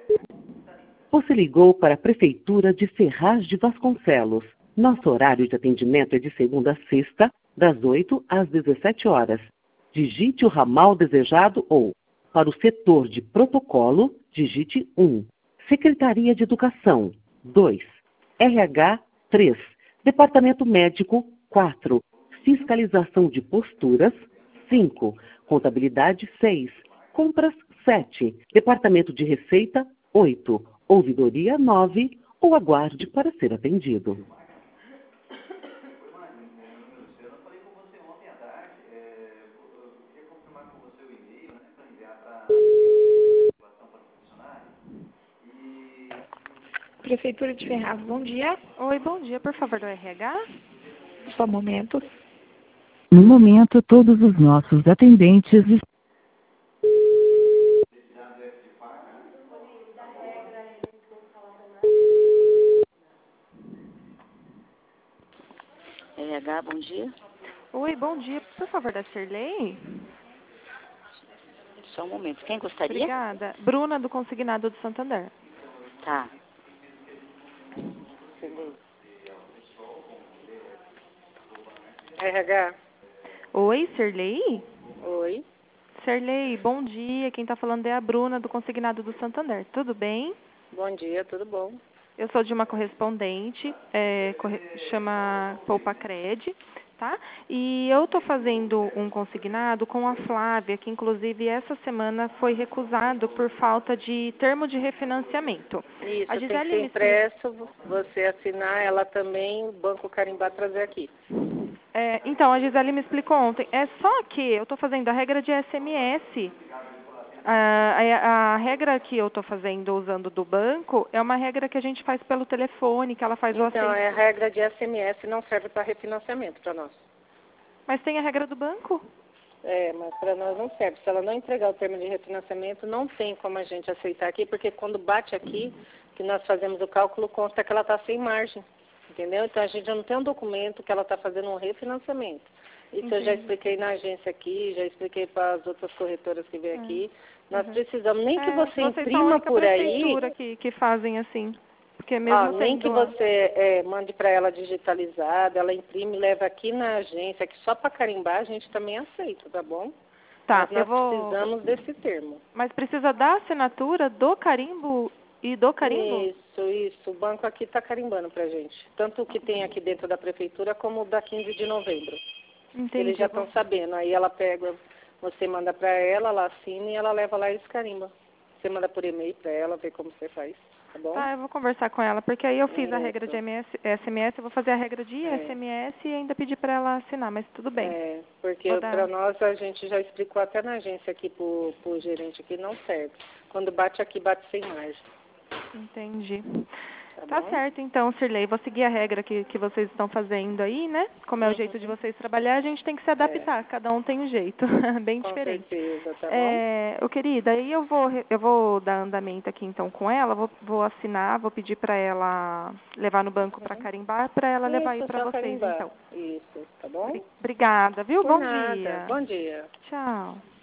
Você ligou para a Prefeitura de Ferraz de Vasconcelos. Nosso horário de atendimento é de segunda a sexta, das 8 às 17 horas. Digite o ramal desejado ou, para o setor de protocolo, digite 1. Secretaria de Educação, 2. RH, 3. Departamento Médico, 4. Fiscalização de posturas, 5. Contabilidade, 6. Compras, 7. Departamento de Receita, 8. Ouvidoria 9, ou aguarde para ser atendido. Prefeitura de Ferraz, bom dia. Oi, bom dia, por favor, do RH? Só um momento. No momento, todos os nossos atendentes RH, bom dia. Oi, bom dia, por favor, da Sirlei? Só um momento. Quem gostaria? Obrigada. Bruna, do Consignado do Santander. Tá. RH. Oi, Sirlei? Oi. Sirlei, bom dia. Quem está falando é a Bruna, do Consignado do Santander. Tudo bem? Bom dia, tudo bom? Eu sou de uma correspondente, chama Poupacred, tá? E eu estou fazendo um consignado com a Flávia, que inclusive essa semana foi recusado por falta de termo de refinanciamento. Isso, A tem que Gisele ser me impresso, você assinar, ela também, o banco carimbar, trazer aqui. Então, a Gisele me explicou ontem. É só que eu estou fazendo a regra de SMS. A regra que eu estou fazendo usando do banco é uma regra que a gente faz pelo telefone, que ela faz o Então, aceite. a regra de SMS não serve para refinanciamento para nós. Mas tem a regra do banco? Mas para nós não serve. Se ela não entregar o termo de refinanciamento, não tem como a gente aceitar aqui, porque quando bate aqui, que nós fazemos o cálculo, consta que ela está sem margem. Entendeu? Então, a gente não tem um documento que ela está fazendo um refinanciamento. Isso eu já expliquei na agência aqui, já expliquei para as outras corretoras que vêm aqui. Nós precisamos, nem que você imprima por aí... que fazem assim. Porque mesmo nem que você mande para ela digitalizada, ela imprime, leva aqui na agência, que só para carimbar a gente também aceita, tá bom? Tá, mas nós precisamos desse termo. Mas precisa da assinatura do carimbo e do carimbo? Isso. O banco aqui está carimbando para a gente. Tanto o que tem aqui dentro da prefeitura, como o da 15 de novembro. Entendi. Eles já estão sabendo. Aí ela pega, você manda para ela assina e ela leva lá e eles carimbam. Você manda por e-mail para ela, ver como você faz. Tá bom? Tá, eu vou conversar com ela, porque aí eu fiz a regra de SMS, eu vou fazer a regra de SMS e ainda pedir para ela assinar, mas tudo bem. Porque para nós a gente já explicou até na agência aqui pro gerente aqui, não serve. Quando bate aqui, bate sem margem. Entendi. Tá certo, então, Sirlei, vou seguir a regra que vocês estão fazendo aí, né? Como é o jeito de vocês trabalhar, a gente tem que se adaptar, cada um tem um jeito, bem diferente. Com certeza, tá bom? Querida, aí eu vou dar andamento aqui então com ela, vou assinar, vou pedir para ela levar no banco para carimbar, para ela levar aí para vocês, então. Isso, tá bom? Obrigada, viu? Por Bom nada. dia. Bom dia. Tchau.